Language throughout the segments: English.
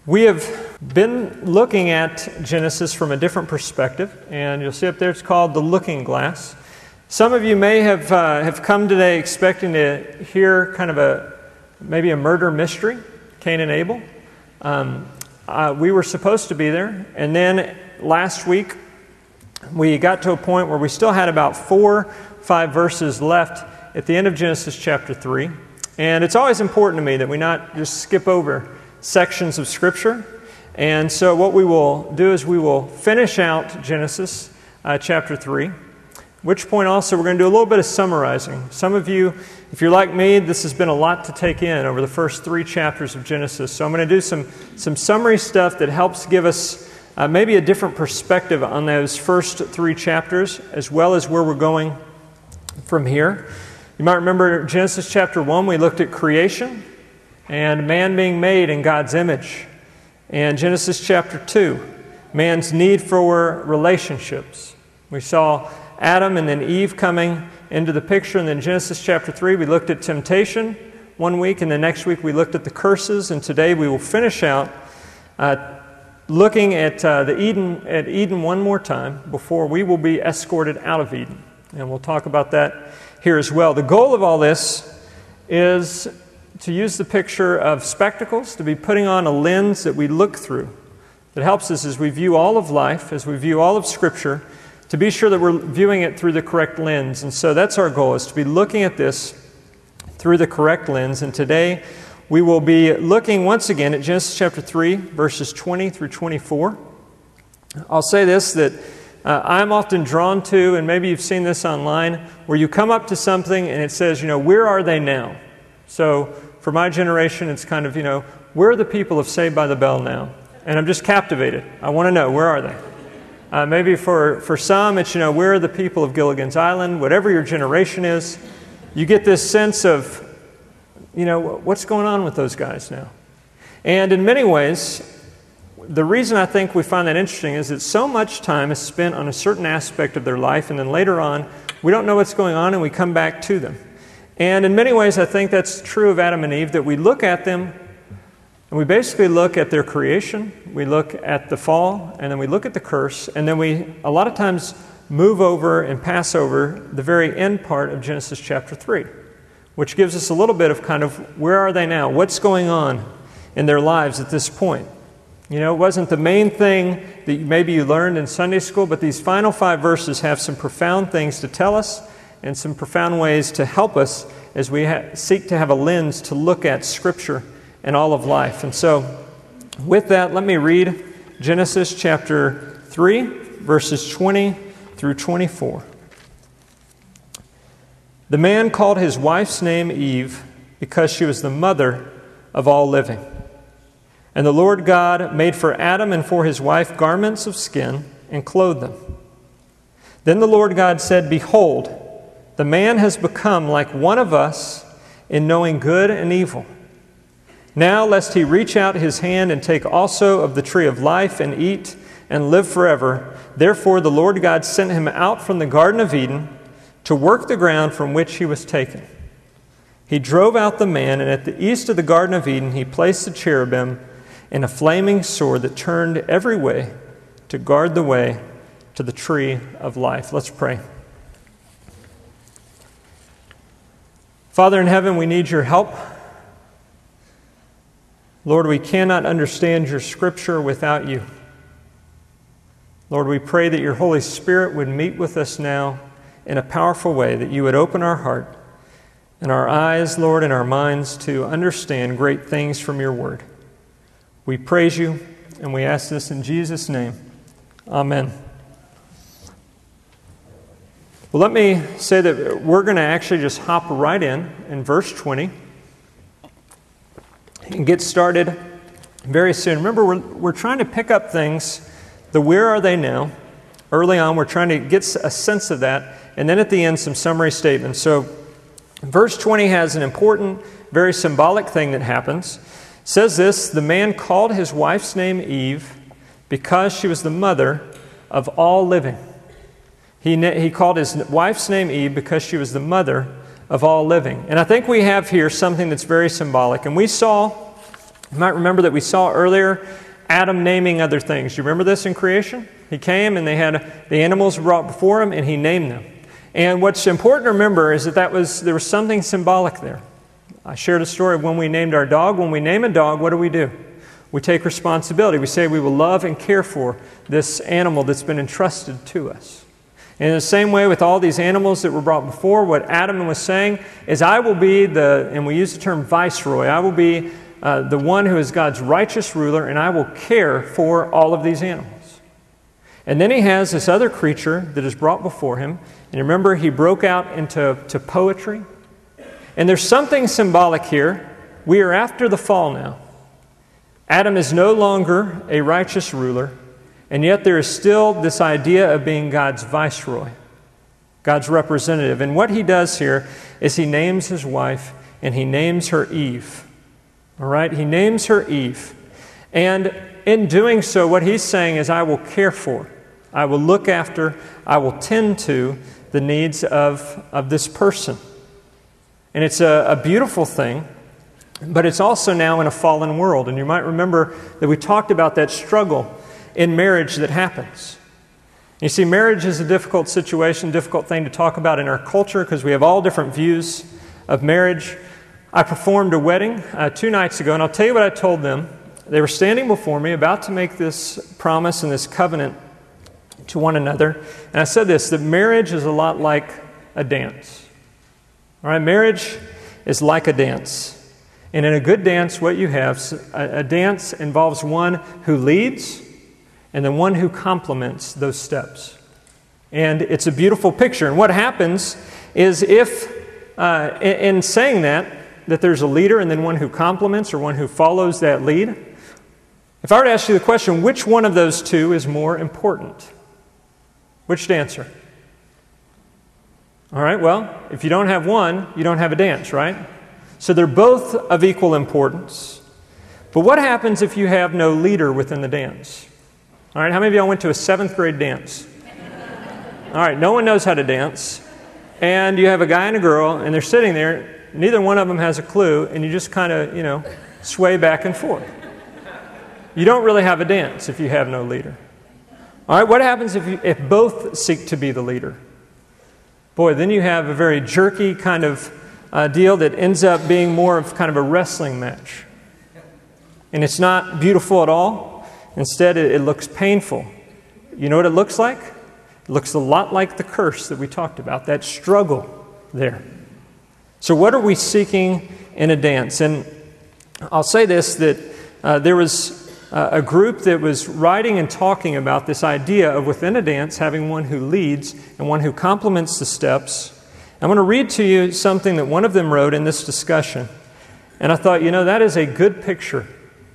We have been looking at Genesis from a different perspective, and you'll see up there it's called The Looking Glass. Some of you may have come today expecting to hear kind of maybe a murder mystery, Cain and Abel. We were supposed to be there, and then last week we got to a point where we still had about 4-5 verses left at the end of Genesis chapter 3. And it's always important to me that we not just skip over sections of Scripture. And so what we will do is we will finish out Genesis chapter 3, which point also we're going to do a little bit of summarizing. Some of you, if you're like me, this has been a lot to take in over the first 3 chapters of Genesis. So I'm going to do some summary stuff that helps give us maybe a different perspective on those first 3 chapters, as well as where we're going from here. You might remember Genesis chapter 1, we looked at creation and man being made in God's image. And Genesis chapter 2, man's need for relationships. We saw Adam and then Eve coming into the picture. And then Genesis chapter 3, we looked at temptation one week, and the next week we looked at the curses. And today we will finish out looking at Eden one more time before we will be escorted out of Eden. And we'll talk about that here as well. The goal of all this is to use the picture of spectacles, to be putting on a lens that we look through, that helps us as we view all of life, as we view all of Scripture, to be sure that we're viewing it through the correct lens. And so that's our goal, is to be looking at this through the correct lens. And today we will be looking once again at Genesis chapter 3, verses 20 through 24. I'll say this, that I'm often drawn to, and maybe you've seen this online, where you come up to something and it says, where are they now? So for my generation, it's kind of, where are the people of Saved by the Bell now? And I'm just captivated. I want to know, where are they? Maybe for some, it's, where are the people of Gilligan's Island? Whatever your generation is, you get this sense of, what's going on with those guys now? And in many ways, the reason I think we find that interesting is that so much time is spent on a certain aspect of their life, and then later on, we don't know what's going on, and we come back to them. And in many ways, I think that's true of Adam and Eve, that we look at them, and we basically look at their creation, we look at the fall, and then we look at the curse, and then we, a lot of times, move over and pass over the very end part of Genesis chapter 3, which gives us a little bit of kind of, where are they now? What's going on in their lives at this point? It wasn't the main thing that maybe you learned in Sunday school, but these final 5 verses have some profound things to tell us and some profound ways to help us as we seek to have a lens to look at Scripture and all of life. And so, with that, let me read Genesis chapter 3, verses 20 through 24. The man called his wife's name Eve because she was the mother of all living. And the Lord God made for Adam and for his wife garments of skin and clothed them. Then the Lord God said, "Behold, the man has become like one of us in knowing good and evil. Now lest he reach out his hand and take also of the tree of life and eat and live forever. Therefore the Lord God sent him out from the Garden of Eden to work the ground from which he was taken. He drove out the man, and at the east of the Garden of Eden he placed the cherubim and a flaming sword that turned every way to guard the way to the tree of life." Let's pray. Father in heaven, we need your help. Lord, we cannot understand your Scripture without you. Lord, we pray that your Holy Spirit would meet with us now in a powerful way, that you would open our heart and our eyes, Lord, and our minds to understand great things from your word. We praise you, and we ask this in Jesus' name. Amen. Well, let me say that we're going to actually just hop right in verse 20 and get started very soon. Remember, we're trying to pick up things, the where are they now. Early on, we're trying to get a sense of that, and then at the end, some summary statements. So, verse 20 has an important, very symbolic thing that happens. It says this: the man called his wife's name Eve because she was the mother of all living. He called his wife's name Eve because she was the mother of all living. And I think we have here something that's very symbolic. And we saw You might remember that we saw earlier Adam naming other things. Do you remember this in creation? He came and they had the animals brought before him and he named them. And what's important to remember is that there was something symbolic there. I shared a story of when we named our dog. When we name a dog, what do? We take responsibility. We say we will love and care for this animal that's been entrusted to us. And in the same way with all these animals that were brought before, what Adam was saying is, I will be and we use the term viceroy, I will be the one who is God's righteous ruler, and I will care for all of these animals. And then he has this other creature that is brought before him. And remember, he broke out into poetry. And there's something symbolic here. We are after the fall now. Adam is no longer a righteous ruler, and yet there is still this idea of being God's viceroy, God's representative. And what he does here is he names his wife, and he names her Eve. All right? He names her Eve. And in doing so, what he's saying is, I will care for, I will look after, I will tend to the needs of this person. And it's a beautiful thing. But it's also now in a fallen world. And you might remember that we talked about that struggle in marriage that happens. You see, marriage is a difficult situation, difficult thing to talk about in our culture because we have all different views of marriage. I performed a wedding 2 nights ago, and I'll tell you what I told them. They were standing before me, about to make this promise and this covenant to one another. And I said this, that marriage is a lot like a dance. All right, marriage is like a dance. And in a good dance, what you have, a dance involves one who leads and then one who complements those steps. And it's a beautiful picture. And what happens is if, in saying that there's a leader and then one who complements or one who follows that lead, if I were to ask you the question, which one of those two is more important? Which dancer? All right, well, if you don't have one, you don't have a dance, right? So they're both of equal importance. But what happens if you have no leader within the dance? All right, how many of y'all went to a 7th grade dance? All right, no one knows how to dance. And you have a guy and a girl, and they're sitting there. Neither one of them has a clue, and you just kind of, sway back and forth. You don't really have a dance if you have no leader. All right, what happens if both seek to be the leader? Boy, then you have a very jerky kind of deal that ends up being more of kind of a wrestling match. And it's not beautiful at all. Instead, it looks painful. You know what it looks like? It looks a lot like the curse that we talked about, that struggle there. So what are we seeking in a dance? And I'll say this, that there was a group that was writing and talking about this idea of within a dance having one who leads and one who complements the steps. I'm going to read to you something that one of them wrote in this discussion. And I thought, that is a good picture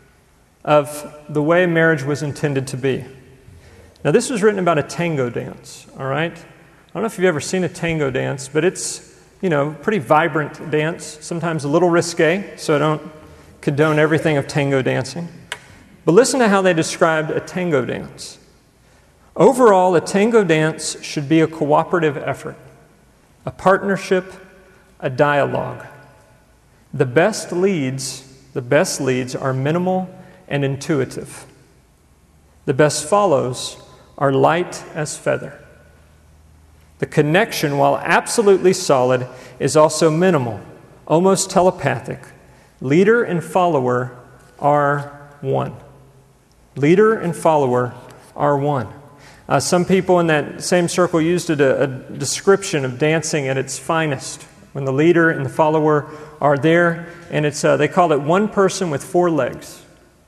of the way marriage was intended to be. Now, this was written about a tango dance, all right? I don't know if you've ever seen a tango dance, but it's, pretty vibrant dance, sometimes a little risque, so I don't condone everything of tango dancing. But listen to how they described a tango dance. Overall, a tango dance should be a cooperative effort, a partnership, a dialogue. The best leads are minimal and intuitive. The best follows are light as feather. The connection, while absolutely solid, is also minimal, almost telepathic. Leader and follower are one. Leader and follower are one. Some people in that same circle used a description of dancing at its finest, when the leader and the follower are there, and they call it one person with 4 legs.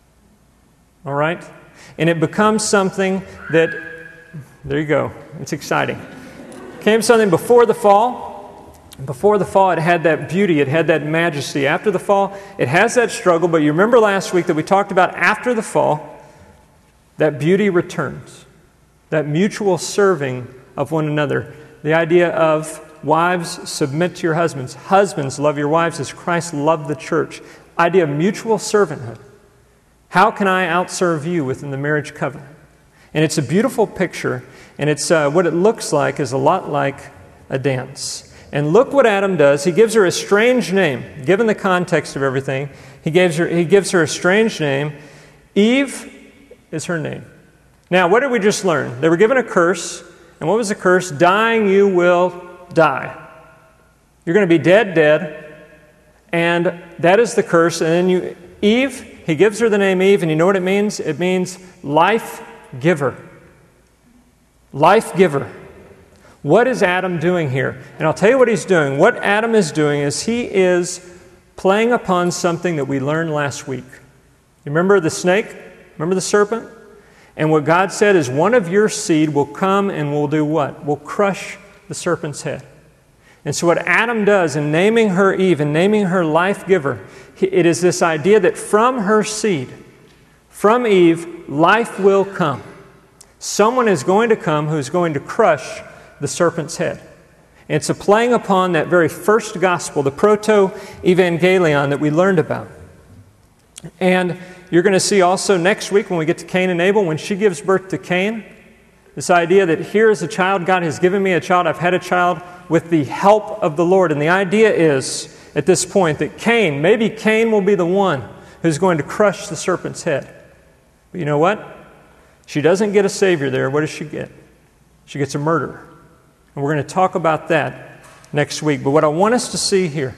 All right? And it becomes something that, there you go, it's exciting. It became something before the fall. Before the fall, it had that beauty, it had that majesty. After the fall, it has that struggle, but you remember last week that we talked about after the fall, that beauty returns. That mutual serving of one another. The idea of wives, submit to your husbands. Husbands, love your wives as Christ loved the church. Idea of mutual servanthood. How can I outserve you within the marriage covenant? And it's a beautiful picture, and it's what it looks like is a lot like a dance. And look what Adam does. He gives her a strange name. Given the context of everything, he gives her a strange name. Eve is her name. Now, what did we just learn? They were given a curse. And what was the curse? Dying, you will die. You're going to be dead. And that is the curse. And then Eve, he gives her the name Eve, and you know what it means? It means life giver. Life giver. What is Adam doing here? And I'll tell you what he's doing. What Adam is doing is he is playing upon something that we learned last week. You remember the snake? Remember the serpent? And what God said is one of your seed will come and will do what? Will crush the serpent's head. And so what Adam does in naming her Eve and naming her life giver, it is this idea that from her seed, from Eve, life will come. Someone is going to come who is going to crush the serpent's head. And it's a playing upon that very first gospel, the proto-evangelion that we learned about. And you're going to see also next week when we get to Cain and Abel, when she gives birth to Cain, this idea that here is a child, God has given me a child, I've had a child with the help of the Lord. And the idea is, at this point, that maybe Cain will be the one who's going to crush the serpent's head. But you know what? She doesn't get a savior there. What does she get? She gets a murderer. And we're going to talk about that next week. But what I want us to see here,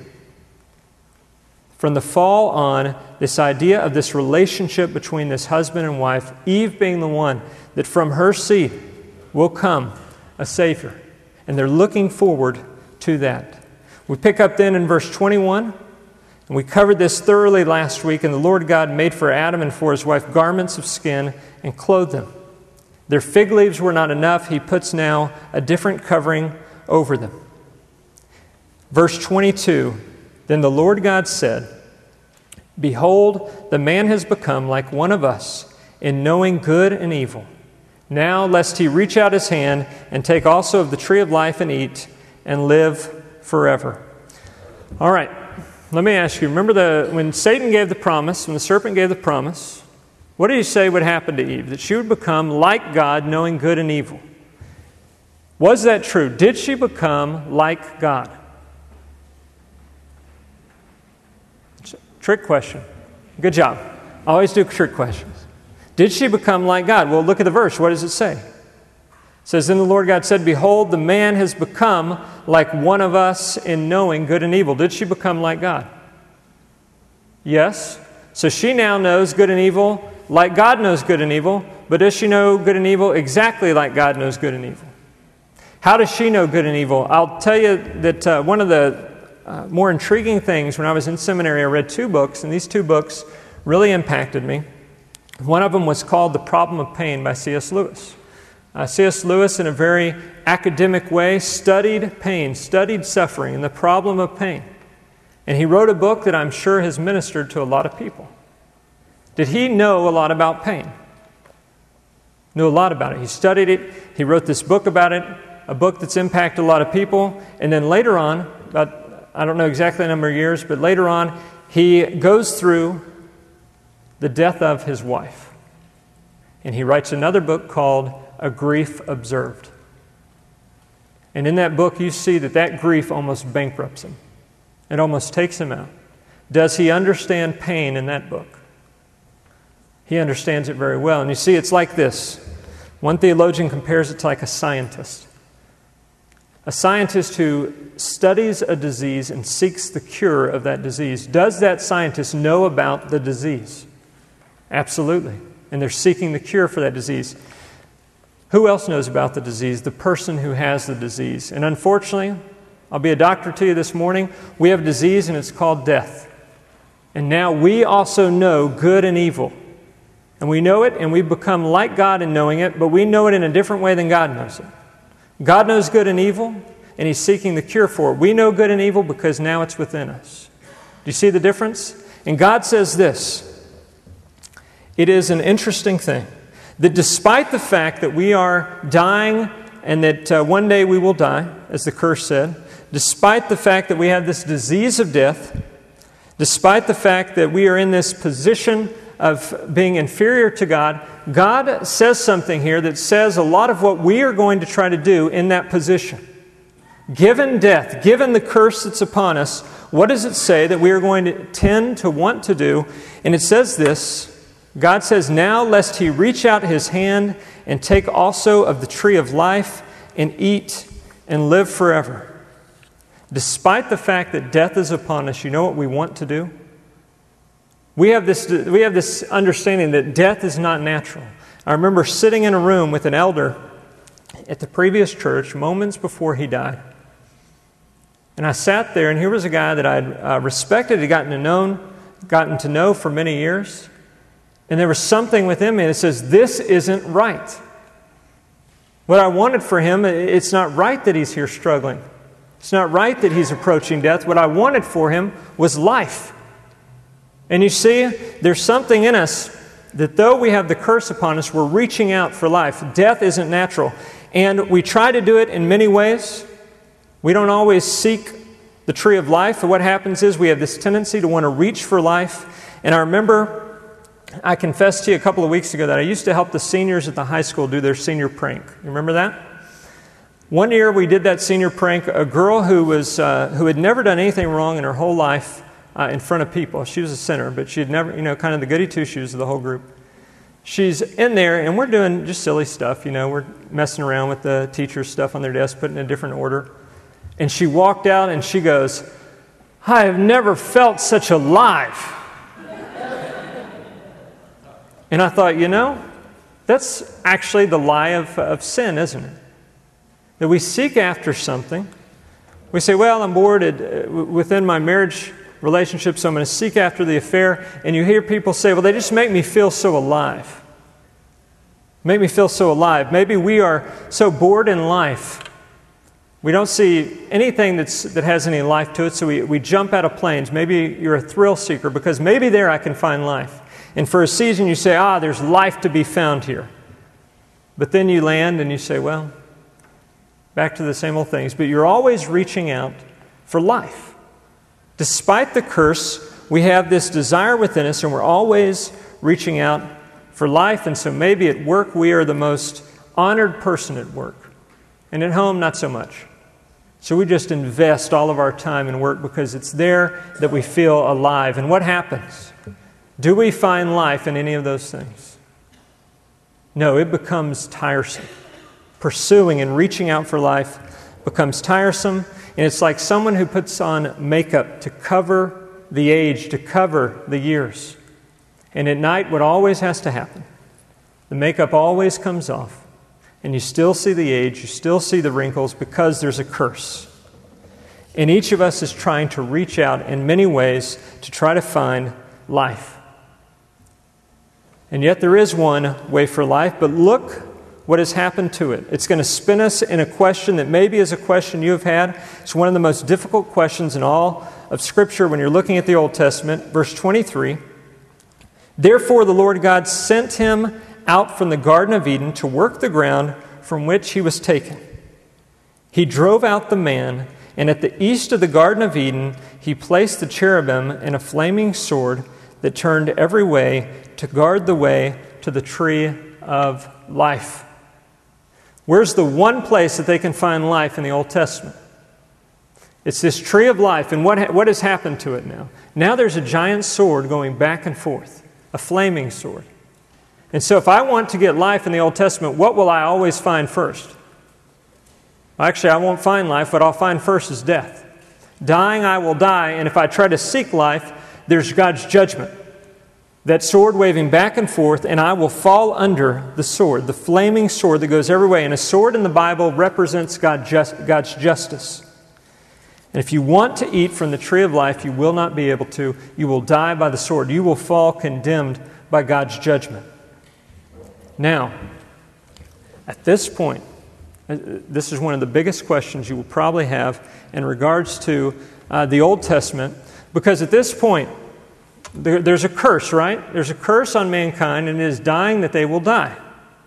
from the fall on, this idea of this relationship between this husband and wife, Eve being the one that from her seed will come a Savior. And they're looking forward to that. We pick up then in verse 21, and we covered this thoroughly last week, and the Lord God made for Adam and for his wife garments of skin and clothed them. Their fig leaves were not enough. He puts now a different covering over them. Verse 22, then the Lord God said, behold, the man has become like one of us in knowing good and evil. Now, lest he reach out his hand and take also of the tree of life and eat and live forever. All right, let me ask you, remember when Satan gave the promise, when the serpent gave the promise, what did he say would happen to Eve? That she would become like God, knowing good and evil. Was that true? Did she become like God? Trick question. Good job. I always do trick questions. Did she become like God? Well, look at the verse. What does it say? It says, then the Lord God said, behold, the man has become like one of us in knowing good and evil. Did she become like God? Yes. So she now knows good and evil like God knows good and evil, but does she know good and evil exactly like God knows good and evil? How does she know good and evil? I'll tell you that one of the more intriguing things when I was in seminary, I read 2 books, and these 2 books really impacted me. One of them was called The Problem of Pain by C.S. Lewis. C.S. Lewis, in a very academic way, studied pain, studied suffering, and the problem of pain. And he wrote a book that I'm sure has ministered to a lot of people. Did he know a lot about pain? Knew a lot about it. He studied it. He wrote this book about it, a book that's impacted a lot of people. And then later on, about, I don't know exactly the number of years, but later on, he goes through the death of his wife. And he writes another book called A Grief Observed. And in that book, you see that grief almost bankrupts him. It almost takes him out. Does he understand pain in that book? He understands it very well. And you see, it's like this. One theologian compares it to like a scientist. A scientist who studies a disease and seeks the cure of that disease. Does that scientist know about the disease? Absolutely. And they're seeking the cure for that disease. Who else knows about the disease? The person who has the disease. And unfortunately, I'll be a doctor to you this morning. We have a disease and it's called death. And now we also know good and evil. And we know it and we become like God in knowing it, but we know it in a different way than God knows it. God knows good and evil, and He's seeking the cure for it. We know good and evil because now it's within us. Do you see the difference? And God says this. It is an interesting thing that despite the fact that we are dying and that one day we will die, as the curse said, despite the fact that we have this disease of death, despite the fact that we are in this position of being inferior to God, God says something here that says a lot of what we are going to try to do in that position. Given death, given the curse that's upon us, what does it say that we are going to tend to want to do? And it says this, God says, "Now lest he reach out his hand and take also of the tree of life and eat and live forever." Despite the fact that death is upon us, you know what we want to do? We have this understanding that death is not natural. I remember sitting in a room with an elder at the previous church moments before he died. And I sat there, and here was a guy that I'd respected, had gotten to know for many years. And there was something within me that says, this isn't right. What I wanted for him, it's not right that he's here struggling. It's not right that he's approaching death. What I wanted for him was life. And you see, there's something in us that though we have the curse upon us, we're reaching out for life. Death isn't natural. And we try to do it in many ways. We don't always seek the tree of life. And what happens is we have this tendency to want to reach for life. And I remember, I confessed to you a couple of weeks ago that I used to help the seniors at the high school do their senior prank. You remember that? One year we did that senior prank. A girl who had never done anything wrong in her whole life in front of people. She was a sinner, but she had never, kind of the goody two-shoes of the whole group. She's in there, and we're doing just silly stuff. We're messing around with the teacher's stuff on their desk, putting it in a different order. And she walked out, and she goes, "I have never felt such alive." And I thought, that's actually the lie of sin, isn't it? That we seek after something. We say, well, I'm bored within my marriage relationship, so I'm going to seek after the affair. And you hear people say, well, they just make me feel so alive. Make me feel so alive. Maybe we are so bored in life. We don't see anything that has any life to it, so we jump out of planes. Maybe you're a thrill seeker because maybe there I can find life. And for a season you say, there's life to be found here. But then you land and you say, well, back to the same old things. But you're always reaching out for life. Despite the curse, we have this desire within us and we're always reaching out for life. And so maybe at work we are the most honored person at work. And at home, not so much. So we just invest all of our time in work because it's there that we feel alive. And what happens? Do we find life in any of those things? No, it becomes tiresome. Pursuing and reaching out for life becomes tiresome. And it's like someone who puts on makeup to cover the age, to cover the years. And at night, what always has to happen? The makeup always comes off. And you still see the age, you still see the wrinkles because there's a curse. And each of us is trying to reach out in many ways to try to find life. And yet there is one way for life, but look what has happened to it. It's going to spin us in a question that maybe is a question you have had. It's one of the most difficult questions in all of Scripture when you're looking at the Old Testament. Verse 23, "Therefore the Lord God sent him out from the Garden of Eden to work the ground from which he was taken. He drove out the man, and at the east of the Garden of Eden he placed the cherubim and a flaming sword that turned every way to guard the way to the tree of life." Where's the one place that they can find life in the Old Testament? It's this tree of life, and what has happened to it now? Now there's a giant sword going back and forth, a flaming sword. And so if I want to get life in the Old Testament, what will I always find first? Well, actually, I won't find life. What I'll find first is death. Dying, I will die, and if I try to seek life, there's God's judgment. That sword waving back and forth, and I will fall under the sword, the flaming sword that goes every way. And a sword in the Bible represents God's justice. And if you want to eat from the tree of life, you will not be able to. You will die by the sword. You will fall condemned by God's judgment. Now, at this point, this is one of the biggest questions you will probably have in regards to the Old Testament, because at this point, there's a curse, right? There's a curse on mankind, and it is dying that they will die.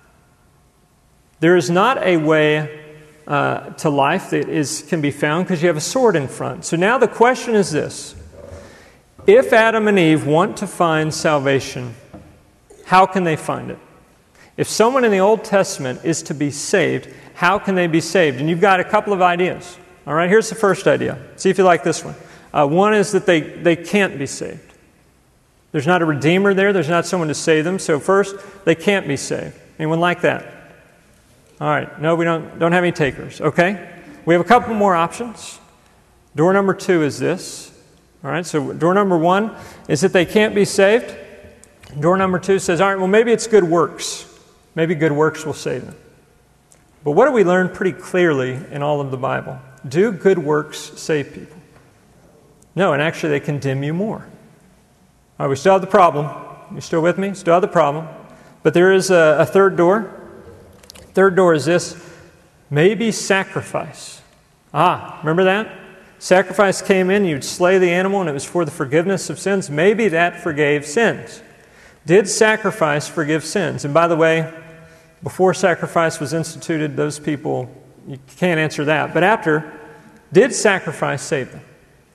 There is not a way to life that can be found because you have a sword in front. So now the question is this. If Adam and Eve want to find salvation, how can they find it? If someone in the Old Testament is to be saved, how can they be saved? And you've got a couple of ideas. All right, here's the first idea. See if you like this one. One is that they can't be saved. There's not a Redeemer there. There's not someone to save them. So first, they can't be saved. Anyone like that? All right. No, we don't have any takers. Okay. We have a couple more options. Door number 2 is this. All right. So door number 1 is that they can't be saved. Door number 2 says, all right, well, maybe it's good works. Maybe good works will save them. But what do we learn pretty clearly in all of the Bible? Do good works save people? No, and actually they condemn you more. All right, we still have the problem. You still with me? Still have the problem. But there is a third door. Third door is this. Maybe sacrifice. Remember that? Sacrifice came in, you'd slay the animal, and it was for the forgiveness of sins. Maybe that forgave sins. Did sacrifice forgive sins? And by the way, before sacrifice was instituted, those people, you can't answer that. But after, did sacrifice save them?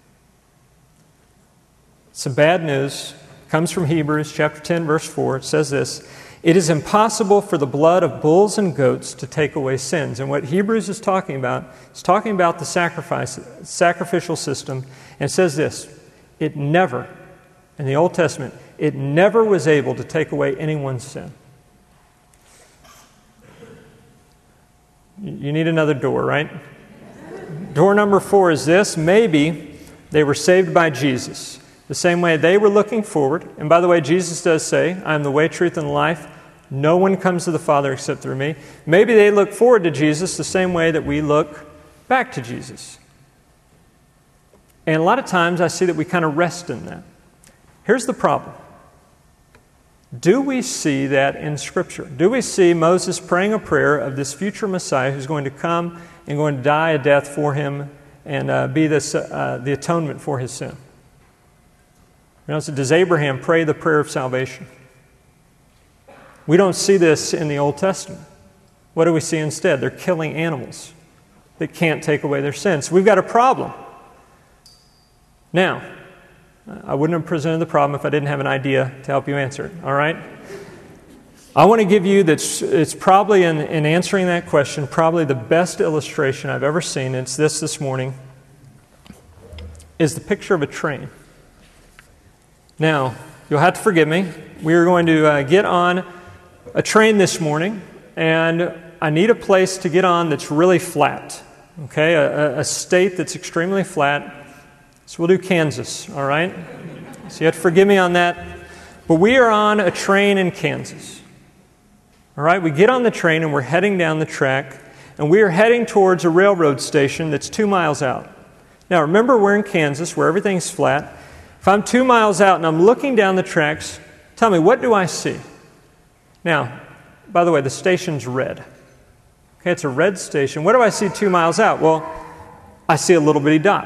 Some bad news. It comes from Hebrews chapter 10, verse 4. It says this, it is impossible for the blood of bulls and goats to take away sins. And what Hebrews is talking about, it's talking about the sacrificial system. And it says this, it never, in the Old Testament, it never was able to take away anyone's sin. You need another door, right? Door number 4 is this. Maybe they were saved by Jesus. The same way they were looking forward. And by the way, Jesus does say, I am the way, truth, and life. No one comes to the Father except through me. Maybe they look forward to Jesus the same way that we look back to Jesus. And a lot of times I see that we kind of rest in that. Here's the problem. Do we see that in Scripture? Do we see Moses praying a prayer of this future Messiah who's going to come and going to die a death for him and be the atonement for his sin? You know, so does Abraham pray the prayer of salvation? We don't see this in the Old Testament. What do we see instead? They're killing animals that can't take away their sins. We've got a problem. Now, I wouldn't have presented the problem if I didn't have an idea to help you answer it, all right? I want to give you it's probably in answering that question, probably the best illustration I've ever seen. It's this morning, is the picture of a train. Now, you'll have to forgive me. We are going to get on a train this morning, and I need a place to get on that's really flat, okay? A state that's extremely flat. So we'll do Kansas, all right? So you have to forgive me on that. But we are on a train in Kansas. All right, we get on the train and we're heading down the track, and we are heading towards a railroad station that's 2 miles out. Now remember, we're in Kansas where everything's flat. If I'm 2 miles out and I'm looking down the tracks, tell me, what do I see? Now, by the way, the station's red. Okay, it's a red station. What do I see 2 miles out? Well, I see a little bitty dot.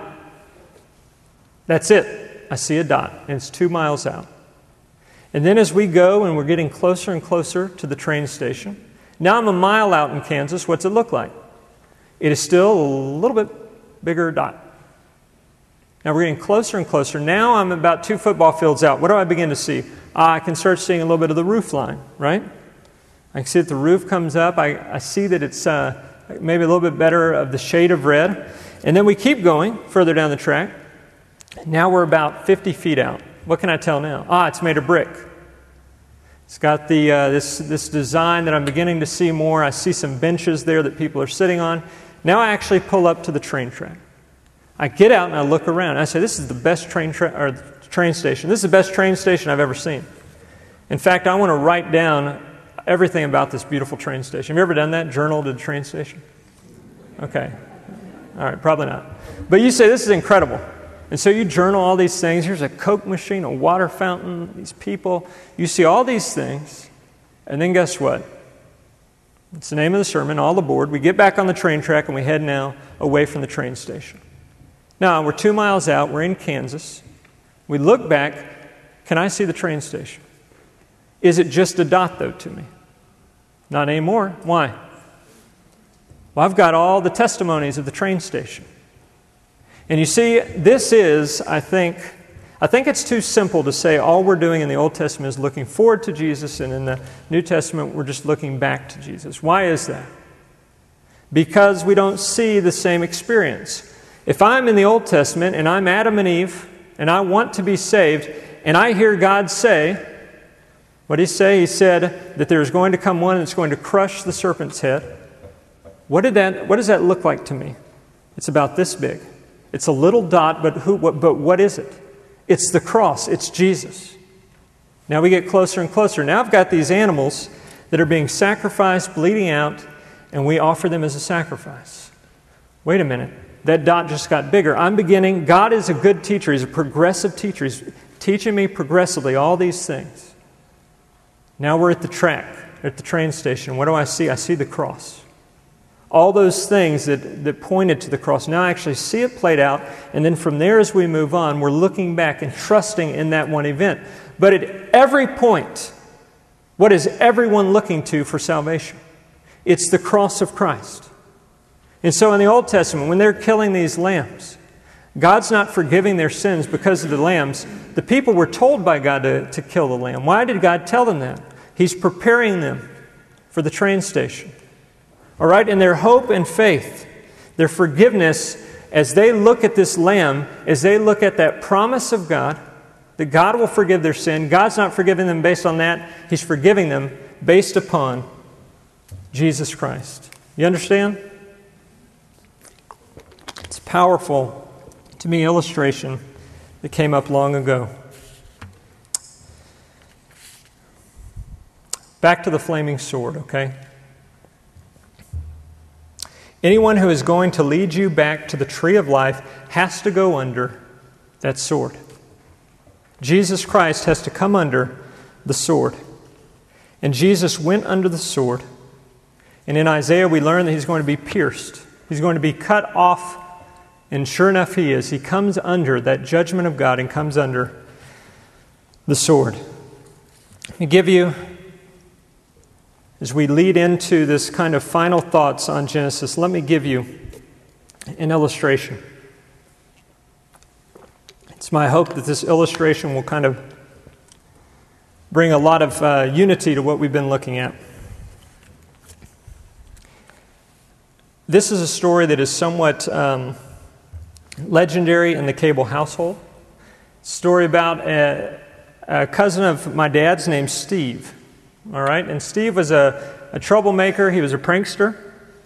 That's it. I see a dot, and it's 2 miles out. And then as we go and we're getting closer and closer to the train station, now I'm a mile out in Kansas. What's it look like? It is still a little bit bigger dot. Now we're getting closer and closer. Now I'm about 2 football fields out. What do I begin to see? I can start seeing a little bit of the roof line, right? I can see that the roof comes up. I see that it's maybe a little bit better of the shade of red. And then we keep going further down the track. Now we're about 50 feet out. What can I tell now? It's made of brick. It's got the this design that I'm beginning to see more. I see some benches there that people are sitting on. Now I actually pull up to the train track. I get out and I look around. I say, this is the best train station. This is the best train station I've ever seen. In fact, I want to write down everything about this beautiful train station. Have you ever done that? Journal to the train station? Okay. All right, probably not. But you say, this is incredible. And so you journal all these things. Here's a Coke machine, a water fountain, these people. You see all these things. And then guess what? It's the name of the sermon, all aboard. We get back on the train track and we head now away from the train station. Now, we're 2 miles out. We're in Kansas. We look back. Can I see the train station? Is it just a dot, though, to me? Not anymore. Why? Well, I've got all the testimonies of the train station. And you see, this is, I think it's too simple to say all we're doing in the Old Testament is looking forward to Jesus, and in the New Testament we're just looking back to Jesus. Why is that? Because we don't see the same experience. If I'm in the Old Testament and I'm Adam and Eve and I want to be saved and I hear God say, what did He say? He said that there's going to come one that's going to crush the serpent's head. What does that look like to me? It's about this big. It's a little dot, but what is it? It's the cross. It's Jesus. Now we get closer and closer. Now I've got these animals that are being sacrificed, bleeding out, and we offer them as a sacrifice. Wait a minute. That dot just got bigger. God is a good teacher. He's a progressive teacher. He's teaching me progressively all these things. Now we're at the track, at the train station. What do I see? I see the cross. All those things that pointed to the cross. Now I actually see it played out, and then from there as we move on, we're looking back and trusting in that one event. But at every point, what is everyone looking to for salvation? It's the cross of Christ. And so in the Old Testament, when they're killing these lambs, God's not forgiving their sins because of the lambs. The people were told by God to kill the lamb. Why did God tell them that? He's preparing them for the train station. All right? And their hope and faith, their forgiveness, as they look at this lamb, as they look at that promise of God, that God will forgive their sin. God's not forgiving them based on that. He's forgiving them based upon Jesus Christ. You understand? It's powerful, to me, illustration that came up long ago. Back to the flaming sword, okay? Anyone who is going to lead you back to the tree of life has to go under that sword. Jesus Christ has to come under the sword. And Jesus went under the sword. And in Isaiah we learn that He's going to be pierced. He's going to be cut off. And sure enough He is. He comes under that judgment of God and comes under the sword. Let me give you, as we lead into this kind of final thoughts on Genesis, let me give you an illustration. It's my hope that this illustration will kind of bring a lot of unity to what we've been looking at. This is a story that is somewhat legendary in the Cable household. It's a story about a cousin of my dad's named Steve. All right, and Steve was a troublemaker. He was a prankster.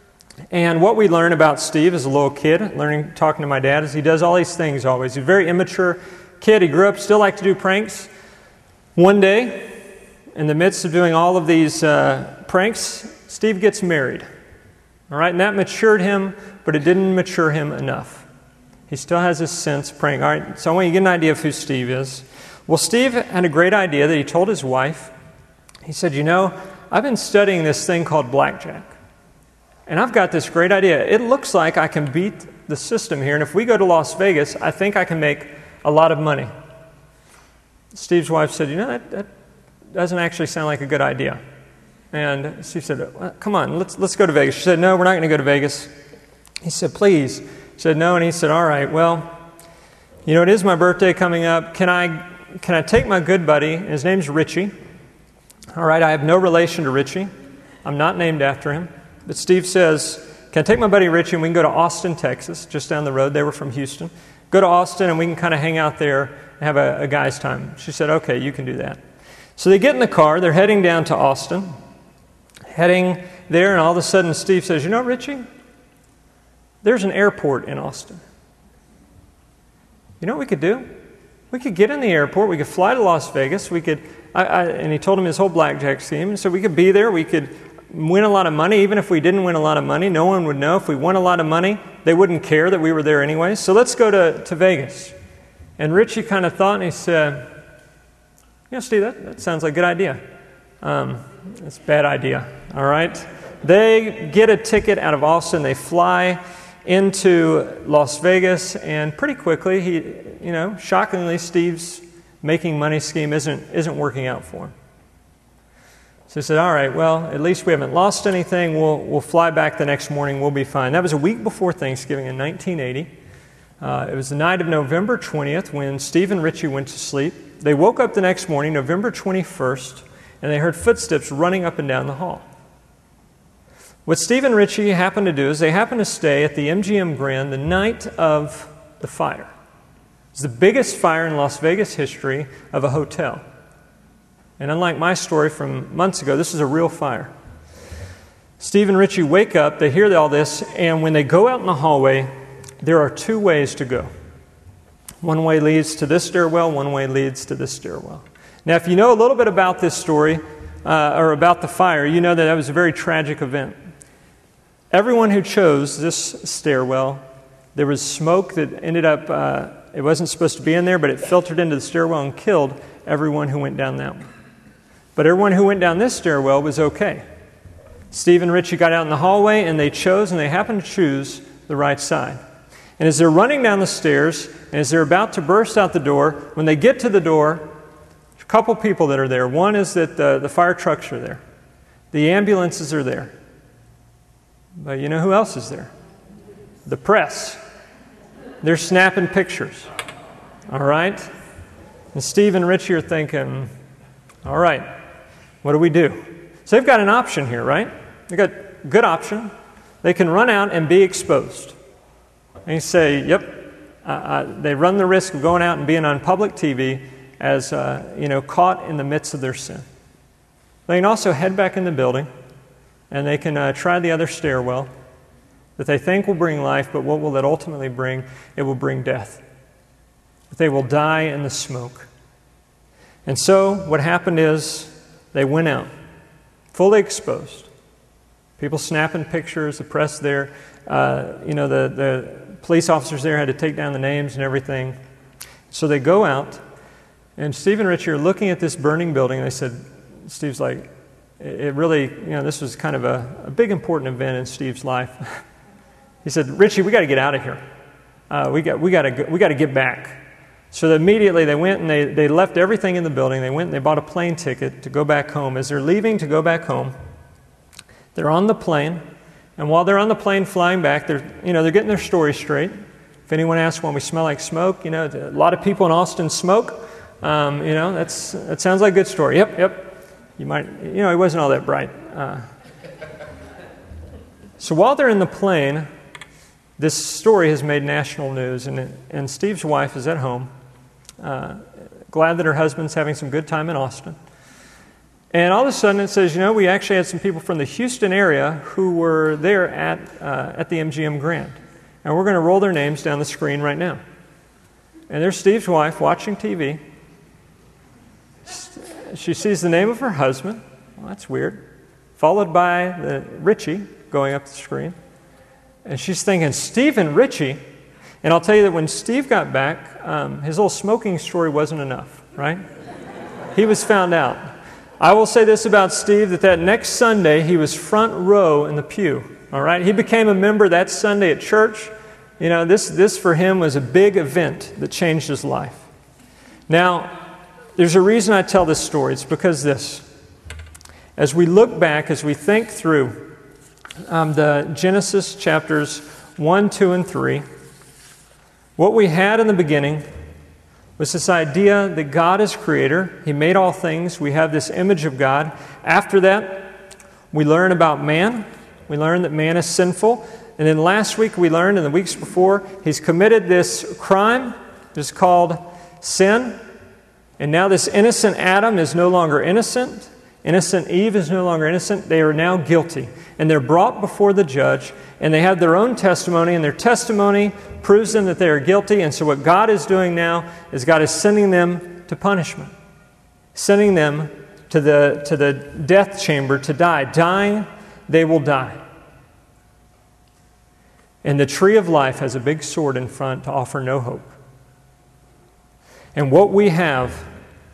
And what we learn about Steve as a little kid, talking to my dad, is he does all these things always. He's a very immature kid. He grew up, still liked to do pranks. One day, in the midst of doing all of these pranks, Steve gets married. All right, and that matured him, but it didn't mature him enough. He still has this sense of praying. All right, so I want you to get an idea of who Steve is. Well, Steve had a great idea that he told his wife. He said, I've been studying this thing called blackjack. And I've got this great idea. It looks like I can beat the system here. And if we go to Las Vegas, I think I can make a lot of money. Steve's wife said, that doesn't actually sound like a good idea. And Steve said, well, come on, let's go to Vegas. She said, no, we're not going to go to Vegas. He said, please. She said, no. And he said, all right, well, it is my birthday coming up. Can I take my good buddy? His name's Richie. All right, I have no relation to Richie. I'm not named after him. But Steve says, can I take my buddy Richie and we can go to Austin, Texas, just down the road. They were from Houston. Go to Austin and we can kind of hang out there and have a guy's time. She said, okay, you can do that. So they get in the car. They're heading down to Austin. Heading there, and all of a sudden Steve says, Richie, there's an airport in Austin. You know what we could do? We could get in the airport. We could fly to Las Vegas. We could, and he told him his whole blackjack scheme. And so we could be there. We could win a lot of money. Even if we didn't win a lot of money, no one would know. If we won a lot of money, they wouldn't care that we were there anyway. So let's go to Vegas. And Richie kind of thought, and he said, Steve, that sounds like a good idea. It's a bad idea, all right? They get a ticket out of Austin. They fly into Las Vegas, and pretty quickly, shockingly, Steve's making money scheme isn't working out for him. So he said, all right, well, at least we haven't lost anything. We'll fly back the next morning. We'll be fine. That was a week before Thanksgiving in 1980. It was the night of November 20th when Steve and Richie went to sleep. They woke up the next morning, November 21st, and they heard footsteps running up and down the hall. What Steve and Richie happened to do is they happened to stay at the MGM Grand the night of the fire. It's the biggest fire in Las Vegas history of a hotel. And unlike my story from months ago, this is a real fire. Steve and Richie wake up, they hear all this, and when they go out in the hallway, there are two ways to go. One way leads to this stairwell, one way leads to this stairwell. Now, if you know a little bit about this story, or about the fire, you know that that was a very tragic event. Everyone who chose this stairwell, there was smoke that ended up, it wasn't supposed to be in there, but it filtered into the stairwell and killed everyone who went down that one. But everyone who went down this stairwell was okay. Steve and Richie got out in the hallway, and they chose, and they happened to choose the right side. And as they're running down the stairs, and as they're about to burst out the door, when they get to the door, there's a couple people that are there. One is that the fire trucks are there. The ambulances are there. But you know who else is there? The press. They're snapping pictures. All right? And Steve and Richie are thinking, all right, what do we do? So they've got an option here, right? They've got a good option. They can run out and be exposed. And you say, yep, they run the risk of going out and being on public TV as, caught in the midst of their sin. They can also head back in the building, and they can try the other stairwell that they think will bring life, but what will it ultimately bring? It will bring death. They will die in the smoke. And so what happened is they went out, fully exposed. People snapping pictures, the press there. The police officers there had to take down the names and everything. So they go out, and Steve and Richie are looking at this burning building. And they said, Steve's like, it really, this was kind of a big important event in Steve's life. He said, Richie, we got to get out of here. We got to get back. So immediately they went and they left everything in the building. They went and they bought a plane ticket to go back home. As they're leaving to go back home, they're on the plane. And while they're on the plane flying back, they're getting their story straight. If anyone asks why we smell like smoke, a lot of people in Austin smoke. That sounds like a good story. Yep. You might, he wasn't all that bright. So while they're in the plane, this story has made national news, and Steve's wife is at home, glad that her husband's having some good time in Austin. And all of a sudden it says, we actually had some people from the Houston area who were there at the MGM Grand. And we're going to roll their names down the screen right now. And there's Steve's wife watching TV. She sees the name of her husband. Well, that's weird. Followed by Richie going up the screen. And she's thinking, Steve and Richie. And I'll tell you that when Steve got back, his little smoking story wasn't enough, right? He was found out. I will say this about Steve, that next Sunday he was front row in the pew, all right? He became a member that Sunday at church. This for him was a big event that changed his life. Now, there's a reason I tell this story. It's because as we look back, as we think through the Genesis chapters 1, 2, and 3, what we had in the beginning was this idea that God is creator. He made all things. We have this image of God. After that, we learn about man. We learn that man is sinful. And then last week we learned, and the weeks before, he's committed this crime. It's called sin. And now this innocent Adam is no longer innocent. Innocent Eve is no longer innocent. They are now guilty. And they're brought before the judge, and they have their own testimony, and their testimony proves them that they are guilty. And so what God is doing now is God is sending them to punishment, sending them to the death chamber to die. Dying, they will die. And the tree of life has a big sword in front to offer no hope. And what we have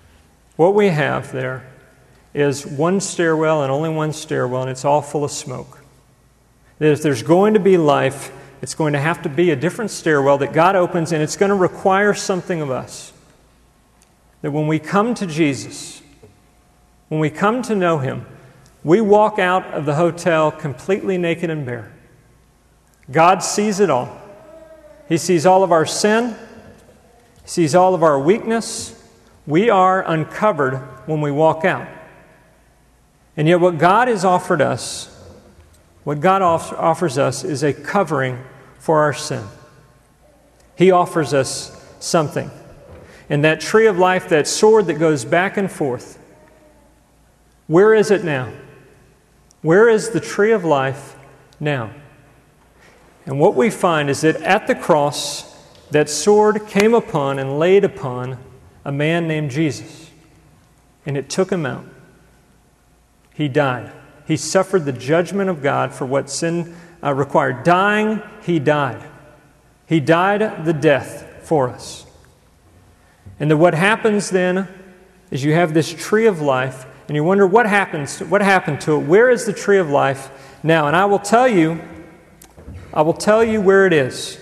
there is one stairwell and only one stairwell, and it's all full of smoke. That if there's going to be life, it's going to have to be a different stairwell that God opens, and it's going to require something of us. That when we come to Jesus, when we come to know Him, we walk out of the hotel completely naked and bare. God sees it all. He sees all of our sin. He sees all of our weakness. We are uncovered when we walk out. And yet what God has offered us What God offers us is a covering for our sin. He offers us something. And that tree of life, that sword that goes back and forth, where is it now? Where is the tree of life now? And what we find is that at the cross, that sword came upon and laid upon a man named Jesus. And it took him out. He died. He suffered the judgment of God for what sin required. Dying, He died. He died the death for us. And then what happens then is you have this tree of life, and you wonder what happened to it. Where is the tree of life now? And I will tell you where it is.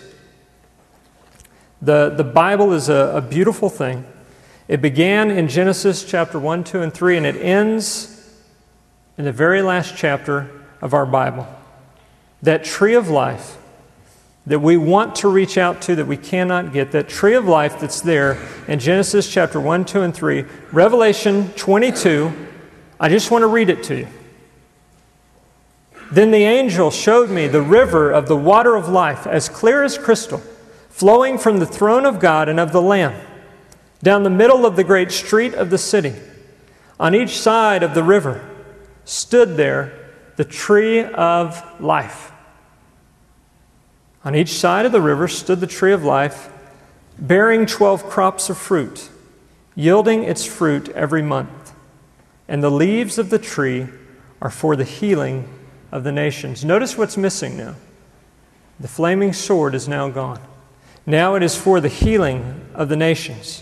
The Bible is a beautiful thing. It began in Genesis chapter 1, 2, and 3, and it ends in the very last chapter of our Bible. That tree of life that we want to reach out to that we cannot get, that tree of life that's there in Genesis chapter 1, 2, and 3, Revelation 22, I just want to read it to you. Then the angel showed me the river of the water of life, as clear as crystal, flowing from the throne of God and of the Lamb, down the middle of the great street of the city. On each side of the river stood there the tree of life. On each side of the river stood the tree of life, bearing 12 crops of fruit, yielding its fruit every month. And the leaves of the tree are for the healing of the nations. Notice what's missing now. The flaming sword is now gone. Now it is for the healing of the nations.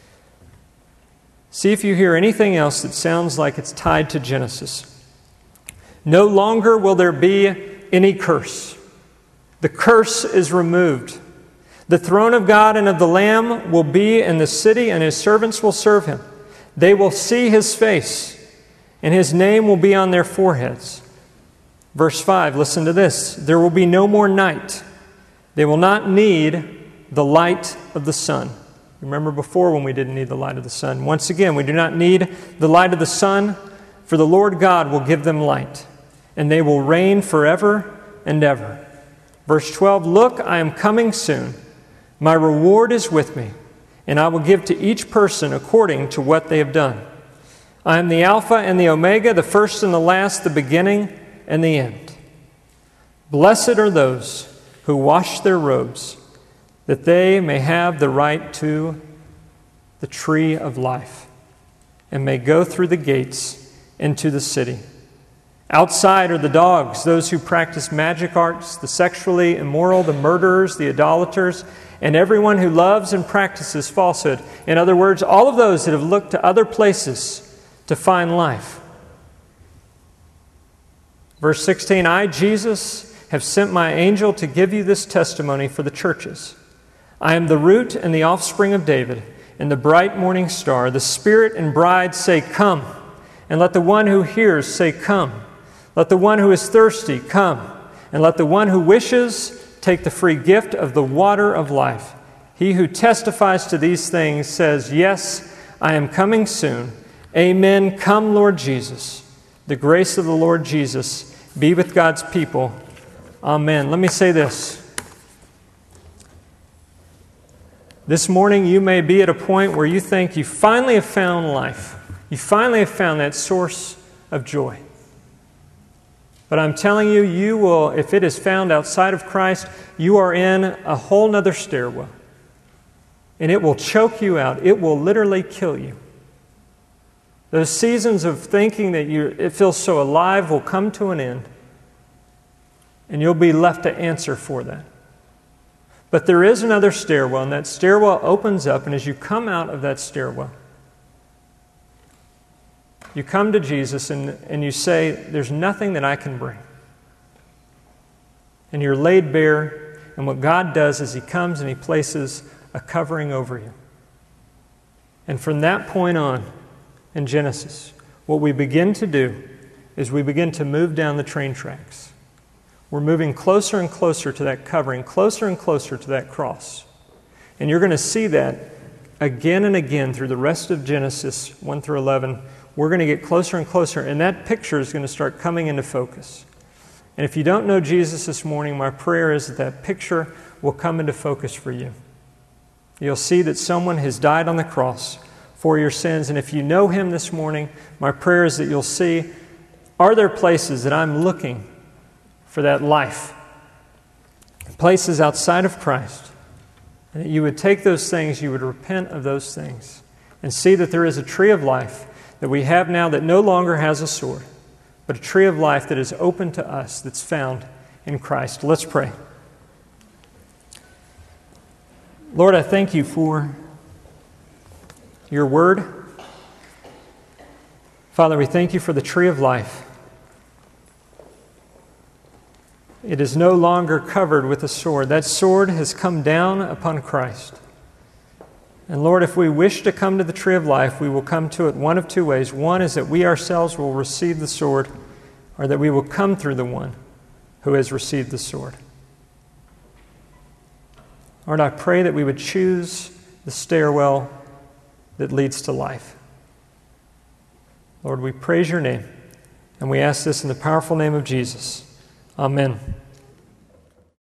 See if you hear anything else that sounds like it's tied to Genesis. No longer will there be any curse. The curse is removed. The throne of God and of the Lamb will be in the city, and His servants will serve Him. They will see His face, and His name will be on their foreheads. Verse 5, listen to this. There will be no more night. They will not need the light of the sun. Remember before when we didn't need the light of the sun. Once again, we do not need the light of the sun, for the Lord God will give them light, and they will reign forever and ever. Verse 12, look, I am coming soon. My reward is with me, and I will give to each person according to what they have done. I am the Alpha and the Omega, the first and the last, the beginning and the end. Blessed are those who wash their robes, that they may have the right to the tree of life, and may go through the gates into the city. Outside are the dogs, those who practice magic arts, the sexually immoral, the murderers, the idolaters, and everyone who loves and practices falsehood. In other words, all of those that have looked to other places to find life. Verse 16, I, Jesus, have sent my angel to give you this testimony for the churches. I am the root and the offspring of David, and the bright morning star. The Spirit and bride say, come. And let the one who hears say, come. Let the one who is thirsty come, and let the one who wishes take the free gift of the water of life. He who testifies to these things says, yes, I am coming soon. Amen. Come, Lord Jesus. The grace of the Lord Jesus be with God's people. Amen. Let me say this. This morning you may be at a point where you think you finally have found life. You finally have found that source of joy. But I'm telling you, you will, if it is found outside of Christ, you are in a whole nother stairwell. And it will choke you out. It will literally kill you. Those seasons of thinking that it feels so alive will come to an end. And you'll be left to answer for that. But there is another stairwell, and that stairwell opens up, and as you come out of that stairwell, you come to Jesus and you say, there's nothing that I can bring. And you're laid bare, and what God does is He comes and He places a covering over you. And from that point on, in Genesis, what we begin to do is we begin to move down the train tracks. We're moving closer and closer to that covering, closer and closer to that cross. And you're going to see that again and again through the rest of Genesis 1 through 11. We're going to get closer and closer, and that picture is going to start coming into focus. And if you don't know Jesus this morning, my prayer is that that picture will come into focus for you. You'll see that someone has died on the cross for your sins. And if you know Him this morning, my prayer is that you'll see, are there places that I'm looking for that life? Places outside of Christ. And that you would take those things, you would repent of those things, and see that there is a tree of life that we have now that no longer has a sword, but a tree of life that is open to us, that's found in Christ. Let's pray. Lord, I thank you for your word. Father, we thank you for the tree of life. It is no longer covered with a sword. That sword has come down upon Christ. And Lord, if we wish to come to the tree of life, we will come to it one of two ways. One is that we ourselves will receive the sword, or that we will come through the one who has received the sword. Lord, I pray that we would choose the stairwell that leads to life. Lord, we praise your name, and we ask this in the powerful name of Jesus. Amen.